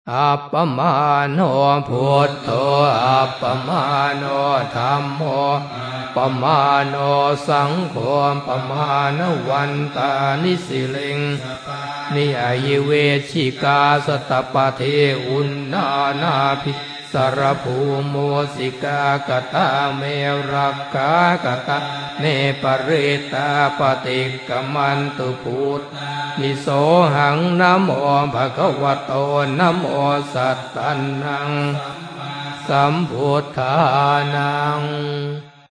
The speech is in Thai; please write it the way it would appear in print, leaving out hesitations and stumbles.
อัปปมาโนพุทโธอัปปมาโนธัมโมปมาโนสังโฆปมาณวันตานิสิลิงนิอายเวชิกาสตปะเทอุณนานาภิสารภูโมสิกากตาเมรักขากตาเนปเรตาปฏิกมันตุพุทธิโสหังนะโมภะคะวะโตนะโมสัตตันนังสัมพุทธานัง